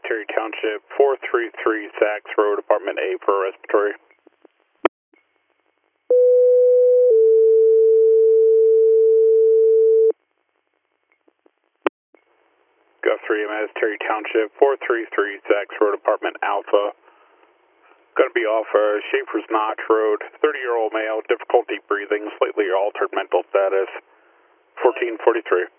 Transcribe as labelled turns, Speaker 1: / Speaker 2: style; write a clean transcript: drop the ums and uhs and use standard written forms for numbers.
Speaker 1: Terry Township, 433 Sachs Road, Apartment A for respiratory. Go 3 MS Terry Township, 433 Sachs Road, Apartment Alpha. Going to be off Schaefer's Notch Road, 30-year-old male, difficulty breathing, slightly altered mental status, 1443.